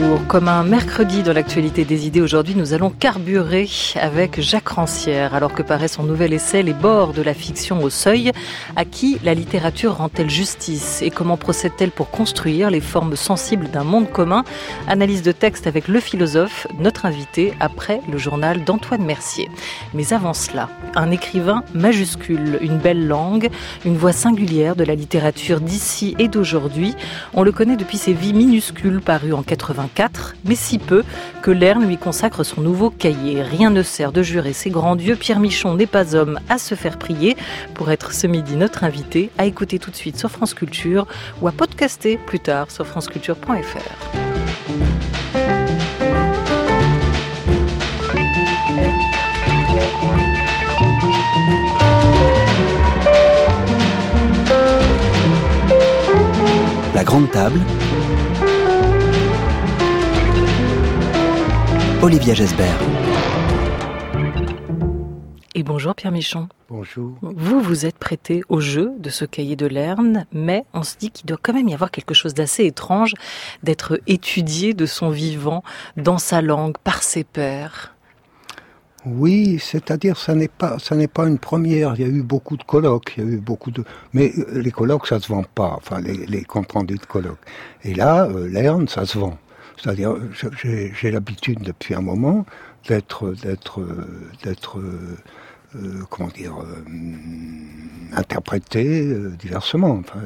Bonjour, comme un mercredi dans l'actualité des idées, aujourd'hui nous allons carburer avec Jacques Rancière. Alors que paraît son nouvel essai Les bords de la fiction au seuil, à qui la littérature rend-elle justice et comment procède-t-elle pour construire les formes sensibles d'un monde commun? Analyse de texte avec le philosophe, notre invité, après le journal d'Antoine Mercier. Mais avant cela, un écrivain majuscule, une belle langue, une voix singulière de la littérature d'ici et d'aujourd'hui. On le connaît depuis ses Vies minuscules parues en 84, mais si peu que Lerne lui consacre son nouveau cahier. Rien ne sert de jurer ses grands dieux, Pierre Michon n'est pas homme à se faire prier. Pour être ce midi notre invité, à écouter tout de suite sur France Culture ou à podcaster plus tard sur franceculture.fr. La grande table. Olivia Gesbert. Et bonjour Pierre Michon. Bonjour. Vous êtes prêté au jeu de ce cahier de Lerne, mais on se dit qu'il doit quand même y avoir quelque chose d'assez étrange d'être étudié de son vivant, dans sa langue, par ses pairs. Oui, c'est-à-dire ça n'est pas une première. Il y a eu beaucoup de colloques, mais les colloques ça se vend pas. Enfin, les comptes rendus de colloques. Et là, Lerne, ça se vend. C'est-à-dire, j'ai l'habitude depuis un moment d'être interprété diversement. Enfin,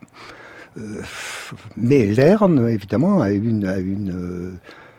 mais Lerne, évidemment, a une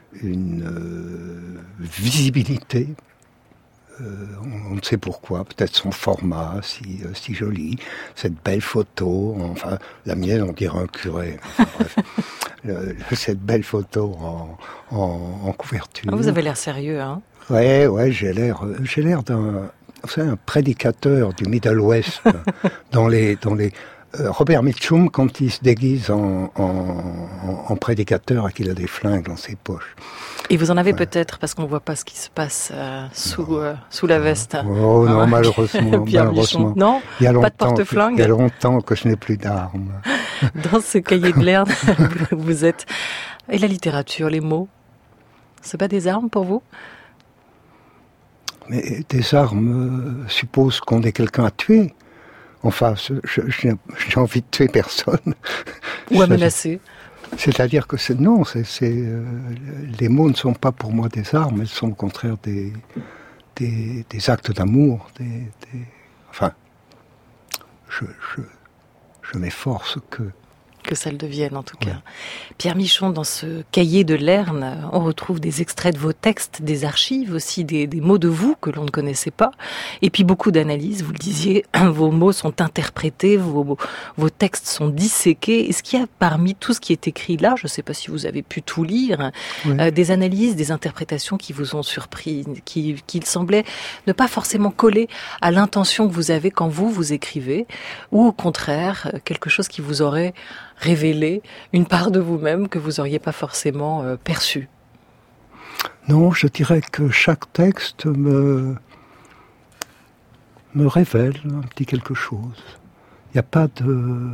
visibilité. On ne sait pourquoi, peut-être son format si joli, cette belle photo, enfin la mienne on dirait un curé, enfin, bref, cette belle photo en couverture. Vous avez l'air sérieux, hein? Ouais, j'ai l'air d'un, vous savez, un prédicateur du Middle West dans les Robert Mitchum, quand il se déguise en prédicateur et qu'il a des flingues dans ses poches. Et vous en avez peut-être, parce qu'on ne voit pas ce qui se passe sous la veste. Oh non, malheureusement. Michon. Non, pas de porte-flingue. Il y a longtemps que je n'ai plus d'armes. Dans ce cahier de Lerne, vous êtes... Et la littérature, les mots, c'est pas des armes pour vous? Mais des armes supposent qu'on ait quelqu'un à tuer. Enfin, j'ai envie de tuer personne. Ou à menacer. C'est-à-dire que les mots ne sont pas pour moi des armes, elles sont au contraire des actes d'amour. Enfin, je m'efforce que ça le devienne en tout cas. Pierre Michon, dans ce cahier de Lerne, on retrouve des extraits de vos textes, des archives aussi, des mots de vous que l'on ne connaissait pas, et puis beaucoup d'analyses. Vous le disiez, vos mots sont interprétés, vos textes sont disséqués. Est-ce qu'il y a parmi tout ce qui est écrit là, je ne sais pas si vous avez pu tout lire, des analyses, des interprétations qui vous ont surpris, qui semblaient ne pas forcément coller à l'intention que vous avez quand vous écrivez, ou au contraire, quelque chose qui vous aurait révéler une part de vous-même que vous n'auriez pas forcément perçue? Non, je dirais que chaque texte me révèle un petit quelque chose. Il n'y a pas de...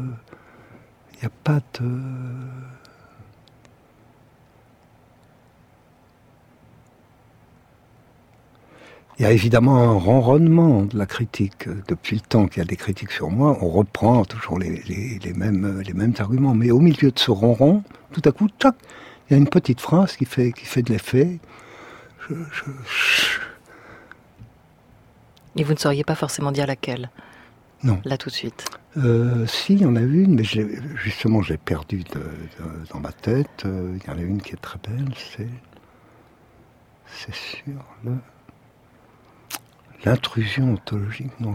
Il y a évidemment un ronronnement de la critique. Depuis le temps qu'il y a des critiques sur moi, on reprend toujours les mêmes arguments. Mais au milieu de ce ronron, tout à coup, tac, il y a une petite phrase qui fait de l'effet. Et vous ne sauriez pas forcément dire laquelle? Non. Là tout de suite. Si, il y en a une, mais je l'ai perdue dans ma tête. Il y en a une qui est très belle, c'est sur l'intrusion ontologique, non,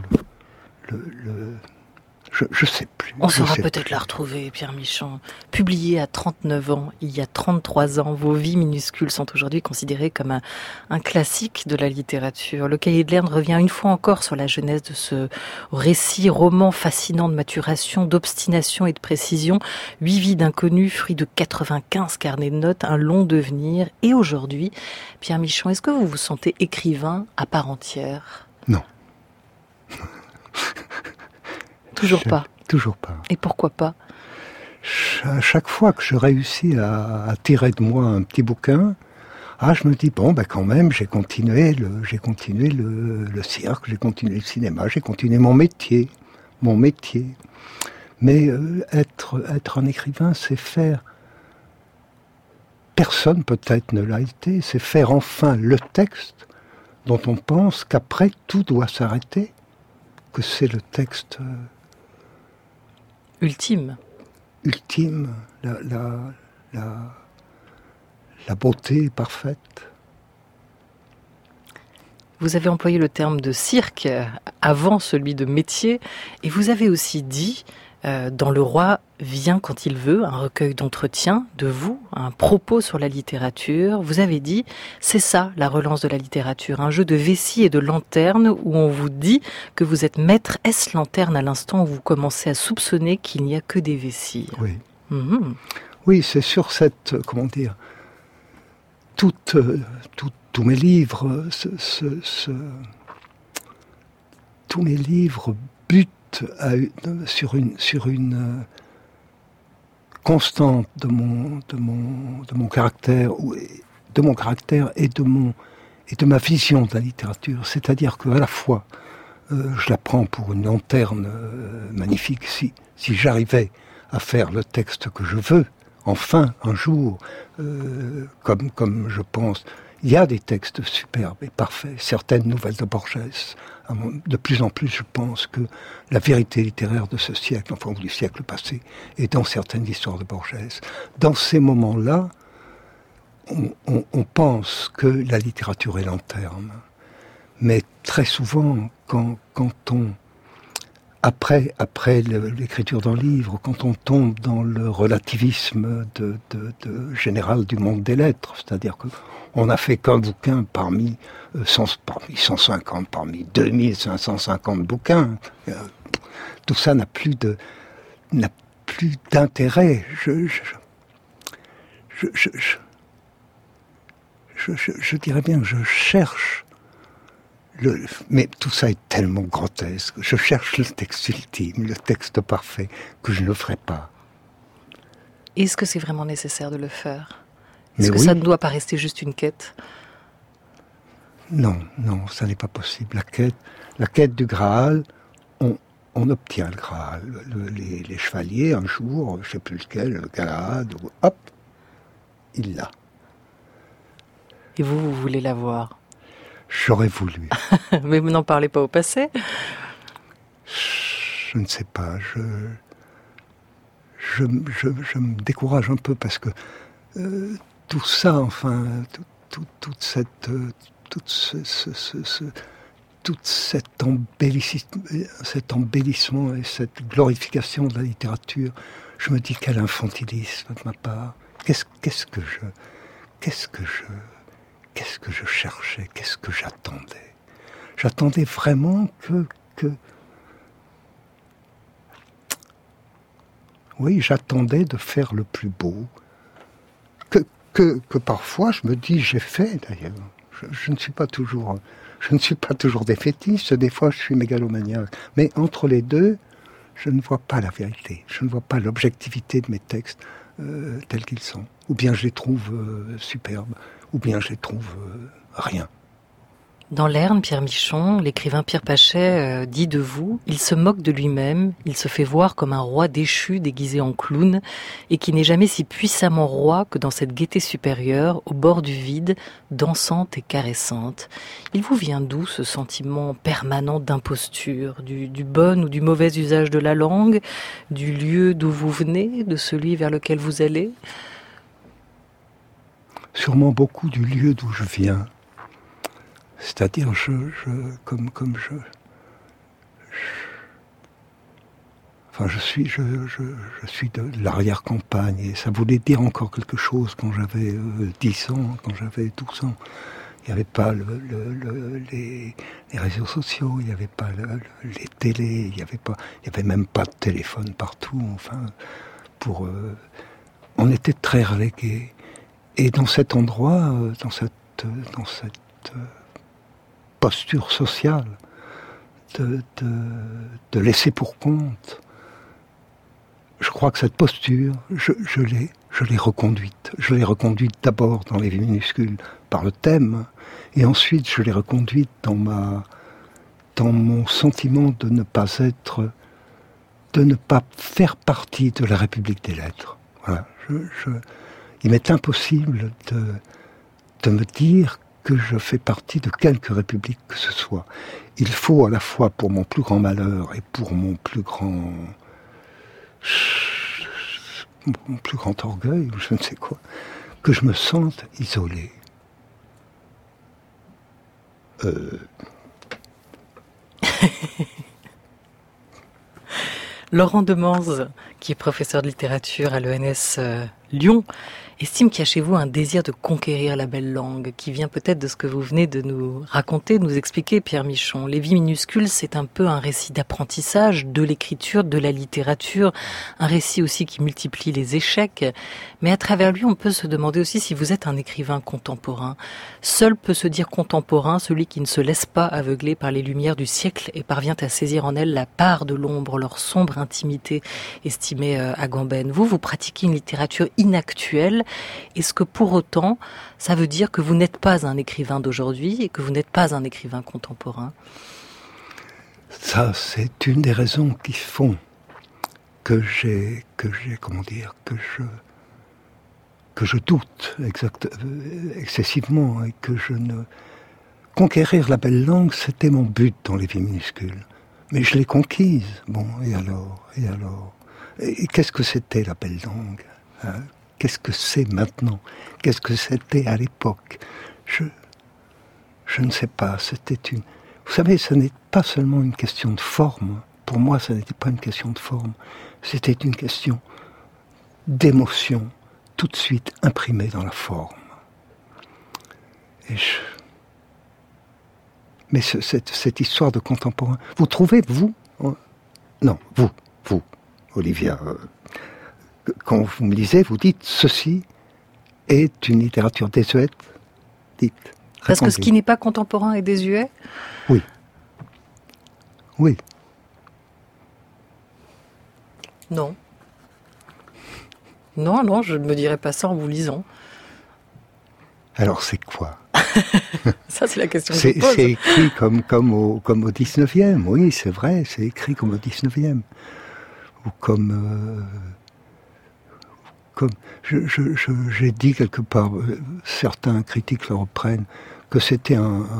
je sais plus. On saura peut-être la retrouver, Pierre Michon. Publié à 39 ans, il y a 33 ans, vos Vies minuscules sont aujourd'hui considérées comme un classique de la littérature. Le cahier de Lerne revient une fois encore sur la genèse de ce récit, roman fascinant de maturation, d'obstination et de précision. 8 vies d'inconnus, fruit de 95 carnets de notes, un long devenir. Et aujourd'hui, Pierre Michon, est-ce que vous vous sentez écrivain à part entière? Non. Toujours pas. Toujours pas. Et pourquoi pas? À chaque fois que je réussis à tirer de moi un petit bouquin, je me dis, bon, quand même, j'ai continué le cirque, j'ai continué le cinéma, j'ai continué mon métier. Mais être un écrivain, c'est faire, personne peut-être ne l'a été, c'est faire enfin le texte dont on pense qu'après tout doit s'arrêter, que c'est le texte ultime, la beauté parfaite. Vous avez employé le terme de cirque avant celui de métier, et vous avez aussi dit, dans Le Roi vient quand il veut, un recueil d'entretiens de vous, un propos sur la littérature, vous avez dit, c'est ça la relance de la littérature, un jeu de vessie et de lanterne où on vous dit que vous êtes maître lanterne à l'instant où vous commencez à soupçonner qu'il n'y a que des vessies. Oui. Mmh. Oui, c'est sur cette, tous mes livres, tous mes livres butent sur une constante de mon caractère, et de ma vision de la littérature. C'est-à-dire qu'à la fois, je la prends pour une lanterne magnifique. Si j'arrivais à faire le texte que je veux, enfin, un jour, comme je pense, il y a des textes superbes et parfaits, certaines nouvelles de Borges. De plus en plus, je pense que la vérité littéraire de ce siècle, enfin du siècle passé, est dans certaines histoires de Borges. Dans ces moments-là, on pense que la littérature est lanterne. Mais très souvent, quand on... Après l'écriture d'un livre, quand on tombe dans le relativisme général du monde des lettres, c'est-à-dire qu'on n'a fait qu'un bouquin parmi 150, parmi 2550 bouquins, tout ça n'a plus d'intérêt. Je dirais bien que je cherche. Mais tout ça est tellement grotesque. Je cherche le texte ultime, le texte parfait, que je ne ferai pas. Est-ce que c'est vraiment nécessaire de le faire ? Est-ce que ça ne doit pas rester juste une quête ? Non, ça n'est pas possible. La quête du Graal, on obtient le Graal. Les chevaliers, un jour, je ne sais plus lequel, le Galahad, hop, il l'a. Et vous voulez l'avoir ? J'aurais voulu. Mais vous n'en parlez pas au passé ? Je ne sais pas. Je me décourage un peu parce que tout ça, enfin, tout cet embellissement et cette glorification de la littérature, je me dis quel infantilisme de ma part. Qu'est-ce que je cherchais, qu'est-ce que j'attendais. J'attendais vraiment que... Oui, j'attendais de faire le plus beau. Que parfois, je me dis, j'ai fait d'ailleurs. Je ne suis pas toujours défaitiste, des fois je suis mégalomaniaque. Mais entre les deux, je ne vois pas la vérité. Je ne vois pas l'objectivité de mes textes tels qu'ils sont. Ou bien je les trouve superbes, ou bien je les trouve rien. Dans Lerne, Pierre Michon, l'écrivain Pierre Pachet dit de vous, il se moque de lui-même, il se fait voir comme un roi déchu déguisé en clown, et qui n'est jamais si puissamment roi que dans cette gaieté supérieure, au bord du vide, dansante et caressante. Il vous vient d'où ce sentiment permanent d'imposture, du bon ou du mauvais usage de la langue, du lieu d'où vous venez, de celui vers lequel vous allez ? Sûrement beaucoup du lieu d'où je viens. C'est-à-dire, je suis de l'arrière-campagne, et ça voulait dire encore quelque chose quand j'avais 10 ans, quand j'avais 12 ans. Il n'y avait pas les réseaux sociaux, il n'y avait pas les télés, il n'y avait même pas de téléphone partout. Enfin, on était très relégués. Et dans cet endroit, dans cette posture sociale, de laisser pour compte, je crois que cette posture, je l'ai reconduite. Je l'ai reconduite d'abord dans les vies minuscules par le thème, et ensuite je l'ai reconduite dans mon sentiment de ne pas faire partie de la République des lettres. Voilà. Il m'est impossible de me dire que je fais partie de quelque république que ce soit. Il faut à la fois pour mon plus grand malheur et pour mon plus grand orgueil, ou je ne sais quoi, que je me sente isolé. Laurent Demanze, qui est professeur de littérature à l'ENS Lyon, estime qu'il y a chez vous un désir de conquérir la belle langue, qui vient peut-être de ce que vous venez de nous raconter, de nous expliquer, Pierre Michon. Les vies minuscules, c'est un peu un récit d'apprentissage, de l'écriture, de la littérature, un récit aussi qui multiplie les échecs. Mais à travers lui, on peut se demander aussi si vous êtes un écrivain contemporain. Seul peut se dire contemporain celui qui ne se laisse pas aveugler par les lumières du siècle et parvient à saisir en elles la part de l'ombre, leur sombre intimité, estimée Agamben. Vous pratiquez une littérature inactuelle. Est-ce que pour autant, ça veut dire que vous n'êtes pas un écrivain d'aujourd'hui et que vous n'êtes pas un écrivain contemporain? Ça, c'est une des raisons qui font que je doute excessivement et que je ne... Conquérir la belle langue, c'était mon but dans les vies minuscules. Mais je l'ai conquise. Bon, et alors? Et qu'est-ce que c'était la belle langue, hein? Qu'est-ce que c'est maintenant? Qu'est-ce que c'était à l'époque? Je ne sais pas. Vous savez, ce n'est pas seulement une question de forme. Pour moi, ce n'était pas une question de forme. C'était une question d'émotion, tout de suite imprimée dans la forme. Mais cette histoire de contemporain, vous trouvez, vous? Non, vous, Olivia... Quand vous me lisez, vous dites « ceci est une littérature désuète ». Dites. Parce que ce qui n'est pas contemporain est désuet? Oui. Non. Non, je ne me dirais pas ça en vous lisant. Alors c'est quoi? Ça, c'est la question que je pose. C'est écrit comme au 19e, oui, c'est vrai, c'est écrit comme au 19e. Ou comme j'ai dit quelque part, certains critiques le reprennent, que c'était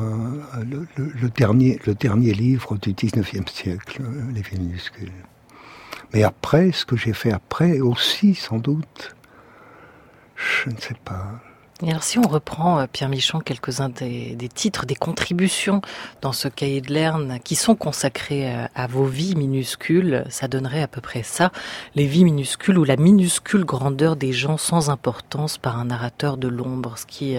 le dernier livre du 19e siècle, Les vies minuscules. Mais après, ce que j'ai fait après aussi, sans doute, je ne sais pas. Et alors si on reprend, Pierre Michon, quelques-uns des titres, des contributions dans ce cahier de Lerne qui sont consacrés à vos vies minuscules, ça donnerait à peu près ça, les vies minuscules ou la minuscule grandeur des gens sans importance par un narrateur de l'ombre, ce qui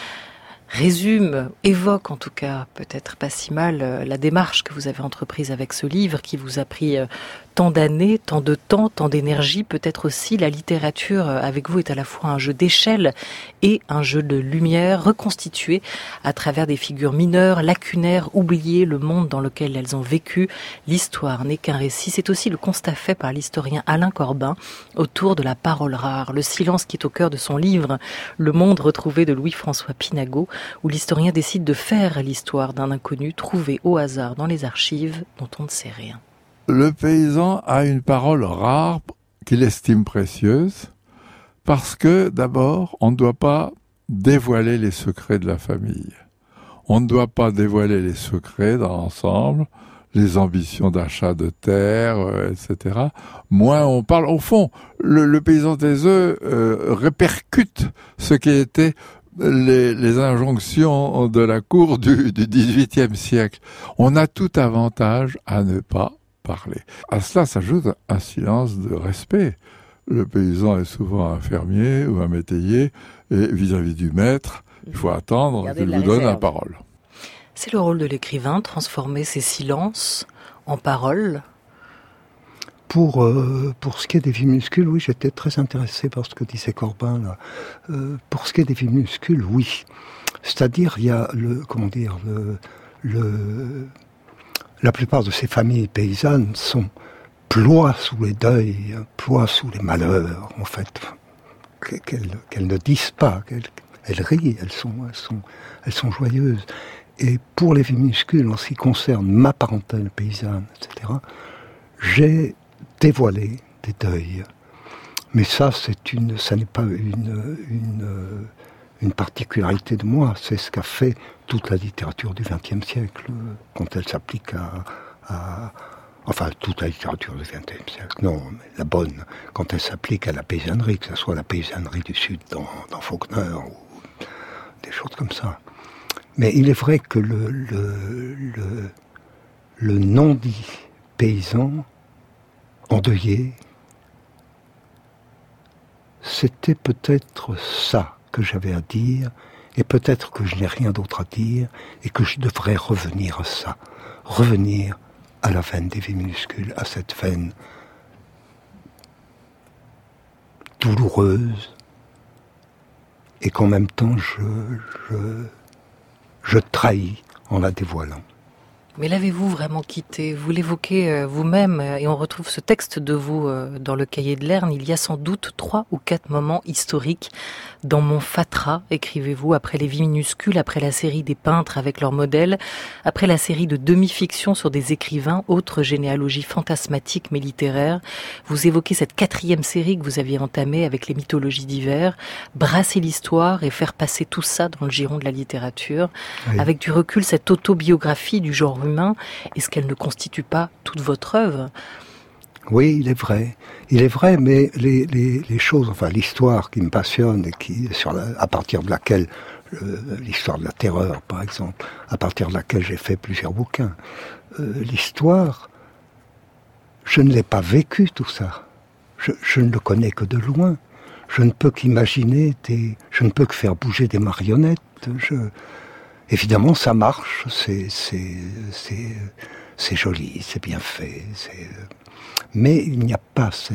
résume, évoque en tout cas, peut-être pas si mal, la démarche que vous avez entreprise avec ce livre qui vous a pris tant d'années, tant de temps, tant d'énergie. Peut-être aussi la littérature avec vous est à la fois un jeu d'échelle et un jeu de lumière reconstitué à travers des figures mineures, lacunaires, oubliées, le monde dans lequel elles ont vécu. L'histoire n'est qu'un récit. C'est aussi le constat fait par l'historien Alain Corbin autour de la parole rare, le silence qui est au cœur de son livre Le monde retrouvé de Louis-François Pinagot, où l'historien décide de faire l'histoire d'un inconnu trouvé au hasard dans les archives dont on ne sait rien. Le paysan a une parole rare qu'il estime précieuse parce que, d'abord, on ne doit pas dévoiler les secrets de la famille. On ne doit pas dévoiler les secrets dans l'ensemble, les ambitions d'achat de terre, etc. Moins on parle, au fond, le paysan des œufs répercute ce qui était les injonctions de la cour du XVIIIe siècle. On a tout avantage à ne pas parler. À cela s'ajoute un silence de respect. Le paysan est souvent un fermier ou un métayer, et vis-à-vis du maître, il faut attendre qu'il vous donne la parole. C'est le rôle de l'écrivain, transformer ses silences en paroles. Pour ce qui est des vies minuscules, oui, j'étais très intéressé par ce que disait Corbin là. Pour ce qui est des vies minuscules, oui. C'est-à-dire, il y a la plupart de ces familles paysannes sont ploient sous les deuils, ploient sous les malheurs, en fait, qu'elles ne disent pas, elles rient, elles sont joyeuses. Et pour les vies minuscules, en ce qui concerne ma parentèle paysanne, etc., j'ai dévoilé des deuils. Mais ça n'est pas une particularité de moi, c'est ce qu'a fait toute la littérature du XXe siècle, quand elle s'applique enfin, toute la littérature du XXe siècle, non, mais la bonne, quand elle s'applique à la paysannerie, que ce soit la paysannerie du Sud dans Faulkner, ou des choses comme ça. Mais il est vrai que le non-dit paysan, endeuillé, c'était peut-être ça que j'avais à dire, et peut-être que je n'ai rien d'autre à dire, et que je devrais revenir à ça, revenir à la veine des vies minuscules, à cette veine douloureuse, et qu'en même temps je trahis en la dévoilant. Mais l'avez-vous vraiment quitté? Vous l'évoquez vous-même, et on retrouve ce texte de vous dans le cahier de Lerne. Il y a sans doute 3 ou 4 moments historiques dans mon fatras, écrivez-vous, après les vies minuscules, après la série des peintres avec leurs modèles, après la série de demi-fiction sur des écrivains, autre généalogie fantasmatique mais littéraire. Vous évoquez cette 4e série que vous aviez entamée avec les mythologies d'hiver, brasser l'histoire et faire passer tout ça dans le giron de la littérature. Oui. Avec du recul, cette autobiographie du genre humain, est-ce qu'elle ne constitue pas toute votre œuvre? Oui, il est vrai, mais les choses, enfin l'histoire qui me passionne et à partir de laquelle, l'histoire de la terreur par exemple, à partir de laquelle j'ai fait plusieurs bouquins, l'histoire, je ne l'ai pas vécu tout ça, je ne le connais que de loin, je ne peux qu'imaginer, je ne peux que faire bouger des marionnettes, évidemment ça marche, c'est joli, c'est bien fait, mais il n'y a pas ce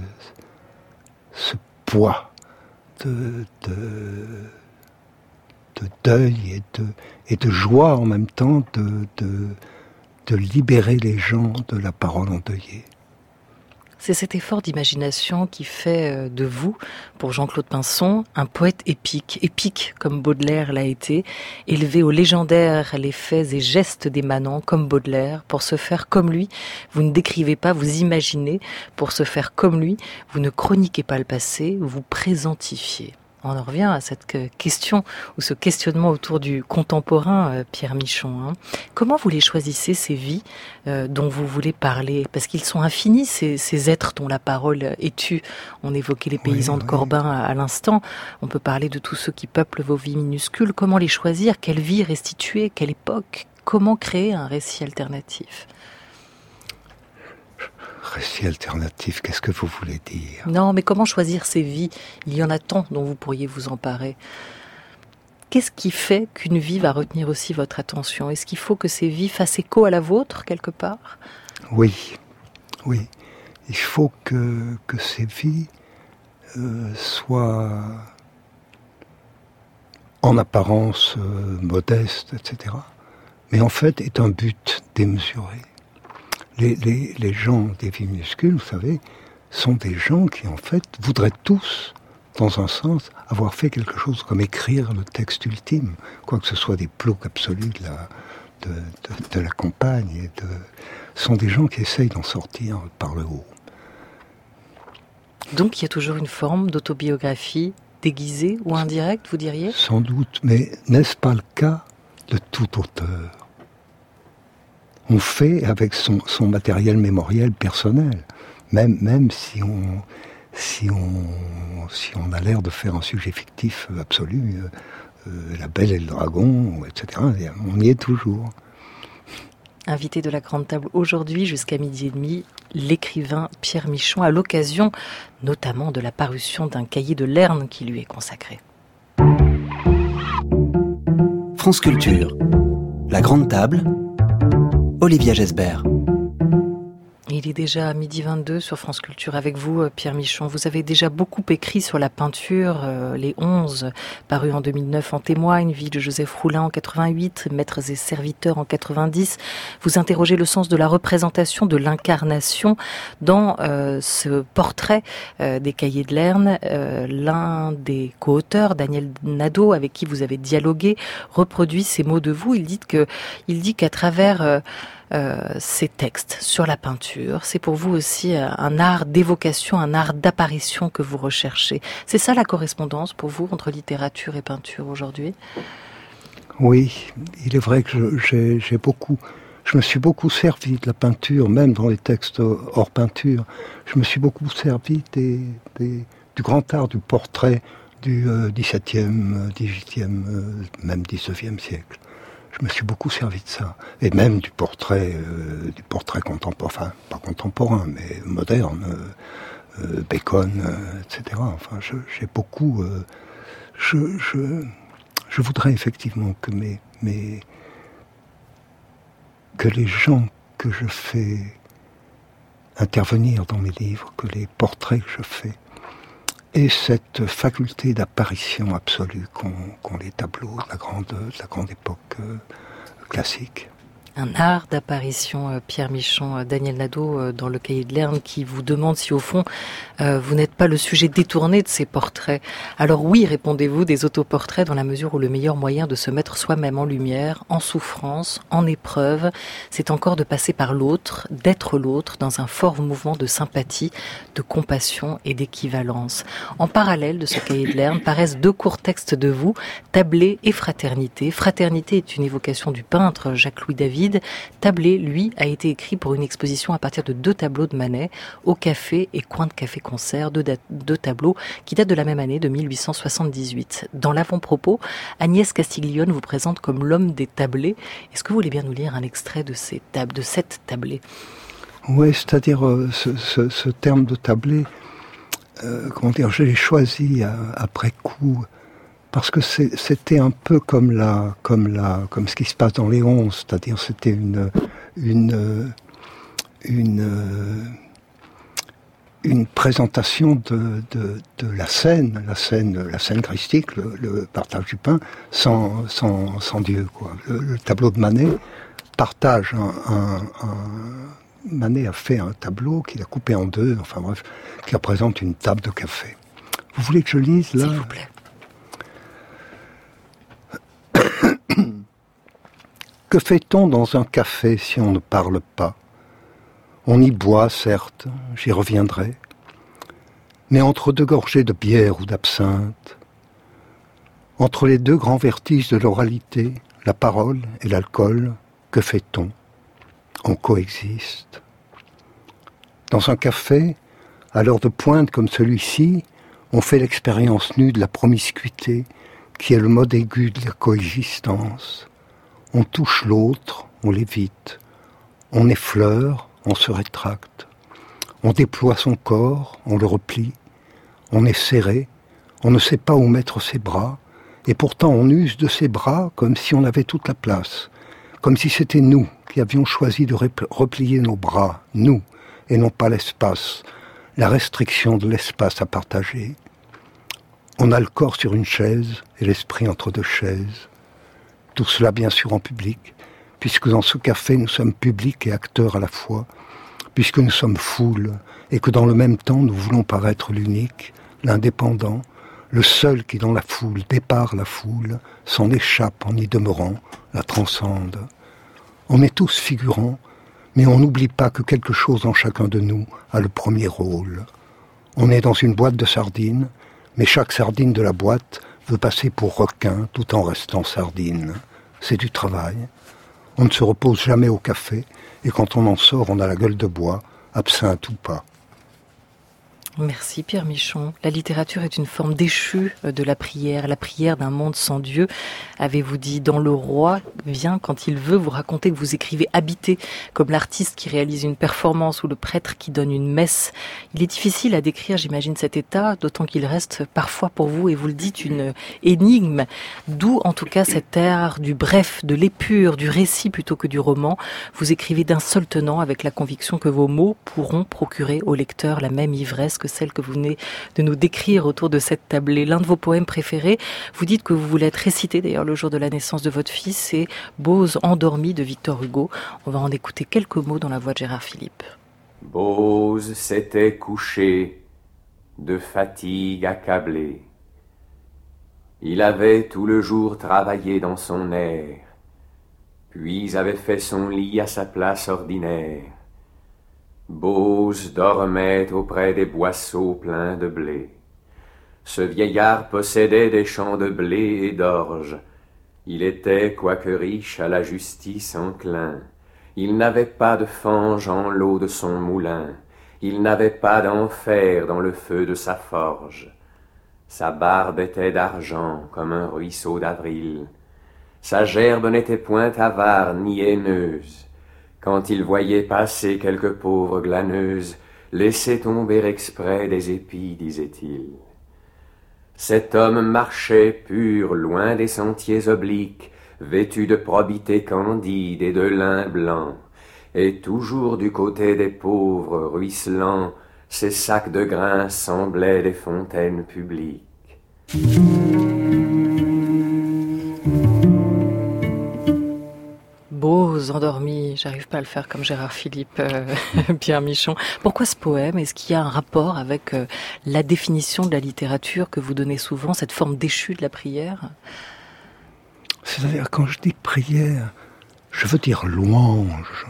poids de deuil et de joie en même temps de libérer les gens de la parole endeuillée. C'est cet effort d'imagination qui fait de vous, pour Jean-Claude Pinson, un poète épique comme Baudelaire l'a été, élevé au légendaire les faits et gestes des manants comme Baudelaire. Pour se faire comme lui, vous ne décrivez pas, vous imaginez. Pour se faire comme lui, vous ne chroniquez pas le passé, vous présentifiez. On en revient à cette question ou ce questionnement autour du contemporain, Pierre Michon. Comment vous les choisissez, ces vies dont vous voulez parler? Parce qu'ils sont infinis, ces êtres dont la parole est tue. On évoquait les paysans de Corbin à l'instant. On peut parler de tous ceux qui peuplent vos vies minuscules. Comment les choisir? Quelle vie restituer? Quelle époque? Comment créer un récit alternatif? Récit alternatif, qu'est-ce que vous voulez dire? Non, mais comment choisir ces vies? Il y en a tant dont vous pourriez vous emparer. Qu'est-ce qui fait qu'une vie va retenir aussi votre attention? Est-ce qu'il faut que ces vies fassent écho à la vôtre, quelque part? Oui. Il faut que ces vies soient en apparence modestes, etc. Mais en fait, est un but démesuré. Les gens des vies minuscules, vous savez, sont des gens qui, en fait, voudraient tous, dans un sens, avoir fait quelque chose comme écrire le texte ultime, quoi que ce soit des ploucs absolus de la campagne. Ce sont des gens qui essayent d'en sortir par le haut. Donc il y a toujours une forme d'autobiographie déguisée ou indirecte, vous diriez? Sans doute, mais n'est-ce pas le cas de tout auteur? On fait avec son matériel mémoriel personnel, même si on a l'air de faire un sujet fictif absolu, La Belle et le Dragon, etc. On y est toujours. Invité de la Grande Table aujourd'hui jusqu'à 12h30, l'écrivain Pierre Michon, à l'occasion notamment de la parution d'un cahier de Lerne qui lui est consacré. France Culture, la Grande Table, Olivia Gesbert. Il Il est déjà 12h22 sur France Culture avec vous, Pierre Michon. Vous avez déjà beaucoup écrit sur la peinture. Les 11, parus en 2009, en témoignent. Vie de Joseph Roulin en 88, Maîtres et serviteurs en 90. Vous interrogez le sens de la représentation de l'incarnation dans ce portrait des Cahiers de Lerne. L'un des co-auteurs, Daniel Nadeau, avec qui vous avez dialogué, reproduit ces mots de vous. Il dit qu'à travers ces textes sur la peinture, c'est pour vous aussi un art d'évocation, un art d'apparition que vous recherchez. C'est ça la correspondance pour vous entre littérature et peinture aujourd'hui ? Oui, il est vrai que je me suis beaucoup servi de la peinture, même dans les textes hors peinture. Je me suis beaucoup servi du grand art du portrait du XVIIe, XVIIIe, même XIXe siècle. Je me suis beaucoup servi de ça, et même du portrait contemporain, enfin pas contemporain, mais moderne, Bacon, etc. Enfin, j'ai beaucoup. Je voudrais effectivement que que les gens que je fais intervenir dans mes livres, que les portraits que je fais, aient cette faculté d'apparition absolue qu'ont les tableaux de la grande époque classique. Un art d'apparition, Pierre Michon, Daniel Nadeau, dans le Cahier de Lerne, qui vous demande si au fond vous n'êtes pas le sujet détourné de ces portraits. Alors oui, répondez-vous, des autoportraits dans la mesure où le meilleur moyen de se mettre soi-même en lumière, en souffrance, en épreuve, c'est encore de passer par l'autre, d'être l'autre, dans un fort mouvement de sympathie, de compassion et d'équivalence. En parallèle de ce Cahier de Lerne paraissent 2 courts textes de vous, Tablé et Fraternité. Fraternité est une évocation du peintre Jacques-Louis David. Tablé, lui, a été écrit pour une exposition à partir de 2 tableaux de Manet, Au Café et Coin de Café-Concert, 2 tableaux qui datent de la même année, de 1878. Dans l'avant-propos, Agnès Castiglione vous présente comme l'homme des tablés. Est-ce que vous voulez bien nous lire un extrait de cette tablée ? Oui, c'est-à-dire ce terme de tablé, je l'ai choisi après coup, parce que c'était un peu comme ce qui se passe dans les 11, c'est-à-dire c'était une présentation de la scène christique, le partage du pain, sans Dieu, quoi. Le tableau de Manet partage Manet a fait un tableau qu'il a coupé en 2, enfin bref, qui représente une table de café. Vous voulez que je lise là ? S'il vous plaît. Que fait-on dans un café si on ne parle pas ? On y boit, certes, j'y reviendrai, mais entre 2 gorgées de bière ou d'absinthe, entre les 2 grands vertiges de l'oralité, la parole et l'alcool, que fait-on ? On coexiste. Dans un café, à l'heure de pointe comme celui-ci, on fait l'expérience nue de la promiscuité, qui est le mode aigu de la coexistence. On touche l'autre, on l'évite. On effleure, on se rétracte. On déploie son corps, on le replie. On est serré, on ne sait pas où mettre ses bras, et pourtant on use de ses bras comme si on avait toute la place, comme si c'était nous qui avions choisi de replier nos bras, nous, et non pas l'espace, la restriction de l'espace à partager. On a le corps sur une chaise et l'esprit entre 2 chaises. Tout cela bien sûr en public, puisque dans ce café nous sommes publics et acteurs à la fois, puisque nous sommes foule, et que dans le même temps nous voulons paraître l'unique, l'indépendant, le seul qui dans la foule dépare la foule, s'en échappe en y demeurant, la transcende. On est tous figurants, mais on n'oublie pas que quelque chose en chacun de nous a le premier rôle. On est dans une boîte de sardines, mais chaque sardine de la boîte veut passer pour requin tout en restant sardine. C'est du travail. On ne se repose jamais au café, et quand on en sort, on a la gueule de bois, absinthe ou pas. Merci Pierre Michon. La littérature est une forme déchue de la prière d'un monde sans Dieu. Avez-vous dit, dans Le Roi vient quand il veut, vous raconter que vous écrivez habité, comme l'artiste qui réalise une performance ou le prêtre qui donne une messe. Il est difficile à décrire, j'imagine, cet état, d'autant qu'il reste parfois pour vous, et vous le dites, une énigme. D'où en tout cas cet art du bref, de l'épure, du récit plutôt que du roman. Vous écrivez d'un seul tenant avec la conviction que vos mots pourront procurer au lecteur la même ivresse que celle que vous venez de nous décrire autour de cette tablée. L'un de vos poèmes préférés, vous dites que vous voulez être récité d'ailleurs le jour de la naissance de votre fils, c'est Bose endormi de Victor Hugo. On va en écouter quelques mots dans la voix de Gérard Philippe. Bose s'était couché, de fatigue accablé. Il avait tout le jour travaillé dans son air, puis avait fait son lit à sa place ordinaire. Bose dormait auprès des boisseaux pleins de blé. Ce vieillard possédait des champs de blé et d'orge. Il était, quoique riche, à la justice enclin. Il n'avait pas de fange en l'eau de son moulin. Il n'avait pas d'enfer dans le feu de sa forge. Sa barbe était d'argent comme un ruisseau d'avril. Sa gerbe n'était point avare ni haineuse. Quand il voyait passer quelques pauvres glaneuses, laisser tomber exprès des épis, disait-il. Cet homme marchait pur, loin des sentiers obliques, vêtu de probité candide et de lin blanc, et toujours du côté des pauvres ruisselants, ses sacs de grains semblaient des fontaines publiques. Bose endormi, j'arrive pas à le faire comme Gérard Philippe, Pierre Michon. Pourquoi ce poème? Est-ce qu'il y a un rapport avec la définition de la littérature que vous donnez souvent, cette forme déchue de la prière? C'est-à-dire, quand je dis prière, je veux dire louange.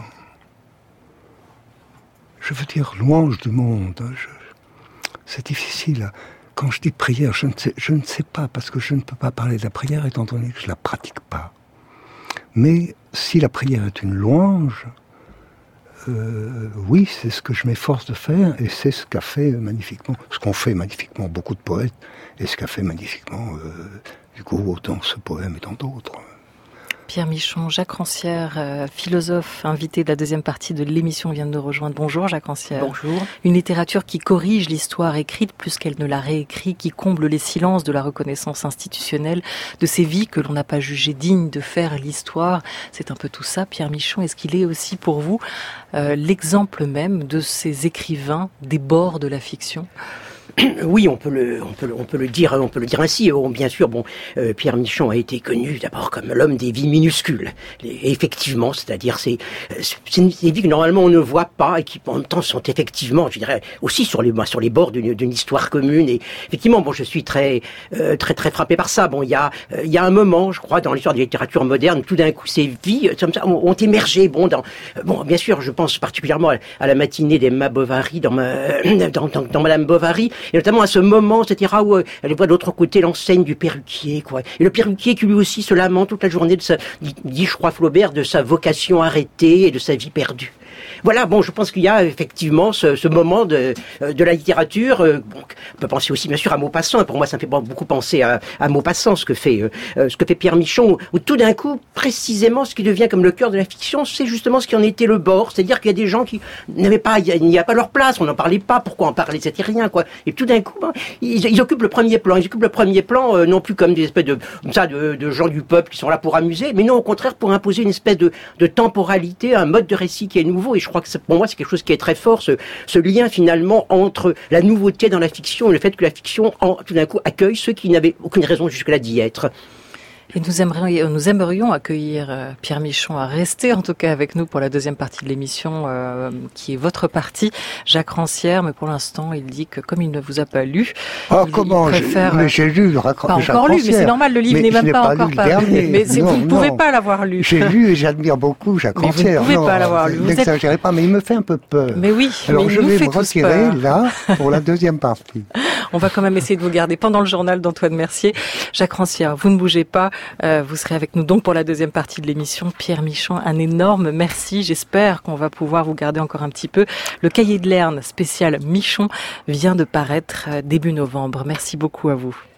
Je veux dire louange du monde. C'est difficile. Quand je dis prière, je ne sais pas, parce que je ne peux pas parler de la prière étant donné que je ne la pratique pas. Mais si la prière est une louange, oui, c'est ce que je m'efforce de faire, et c'est ce qu'a fait magnifiquement, ce qu'ont fait magnifiquement beaucoup de poètes, et ce qu'a fait magnifiquement Hugo dans ce poème et dans d'autres. Pierre Michon, Jacques Rancière, philosophe, invité de la deuxième partie de l'émission, vient de nous rejoindre. Bonjour Jacques Rancière. Bonjour. Une littérature qui corrige l'histoire écrite plus qu'elle ne la réécrit, qui comble les silences de la reconnaissance institutionnelle de ces vies que l'on n'a pas jugées dignes de faire l'histoire. C'est un peu tout ça, Pierre Michon. Est-ce qu'il est aussi pour vous l'exemple même de ces écrivains des bords de la fiction ? Oui, on peut le dire ainsi. Bien sûr, Pierre Michon a été connu d'abord comme l'homme des vies minuscules. Et effectivement, c'est-à-dire c'est des vies que normalement on ne voit pas et qui en même temps sont effectivement, je dirais, aussi sur les bords d'une histoire commune. Et effectivement, je suis très frappé par ça. Il y a un moment, je crois, dans l'histoire de la littérature moderne, tout d'un coup, ces vies comme ça ont émergé. Bien sûr, je pense particulièrement à la matinée d'Emma Bovary dans Madame Bovary. Et notamment à ce moment, etc., où elle voit de l'autre côté l'enseigne du perruquier, quoi. Et le perruquier qui lui aussi se lamente toute la journée dit, je crois Flaubert, de sa vocation arrêtée et de sa vie perdue. Voilà, je pense qu'il y a effectivement ce moment de la littérature. On peut penser aussi bien sûr à Maupassant. Pour moi, ça me fait beaucoup penser à Maupassant, ce que fait Pierre Michon, où tout d'un coup, précisément, ce qui devient comme le cœur de la fiction, c'est justement ce qui en était le bord. C'est-à-dire qu'il y a des gens qui n'avaient pas, il n'y a pas leur place. On n'en parlait pas. Pourquoi en parler? C'était rien, quoi. Et tout d'un coup, ils occupent le premier plan. Ils occupent le premier plan, non plus comme des espèces de gens du peuple qui sont là pour amuser, mais non, au contraire, pour imposer une espèce de temporalité, un mode de récit qui est nouveau. Et je crois que pour moi, c'est quelque chose qui est très fort, ce lien finalement entre la nouveauté dans la fiction et le fait que la fiction, tout d'un coup, accueille ceux qui n'avaient aucune raison jusque-là d'y être. Et nous aimerions accueillir Pierre Michon à rester, en tout cas avec nous pour la deuxième partie de l'émission, qui est votre partie, Jacques Rancière. Mais pour l'instant, il dit que comme il ne vous a pas lu, il préfère... Mais j'ai lu Pas encore lu, mais c'est normal, le livre n'est même pas encore paru. Mais vous ne pouvez pas l'avoir lu. J'ai lu et j'admire beaucoup Jacques Rancière. Vous ne pouvez pas l'avoir lu. N'exagérez pas, mais il me fait un peu peur. Mais oui, alors mais je vais me retirer peur. là pour la deuxième partie. On va quand même essayer de vous garder pendant le journal d'Antoine Mercier. Jacques Rancière, vous ne bougez pas. Vous serez avec nous donc pour la deuxième partie de l'émission. Pierre Michon, un énorme merci. J'espère qu'on va pouvoir vous garder encore un petit peu. Le cahier de Lerne spécial Michon vient de paraître début novembre. Merci beaucoup à vous.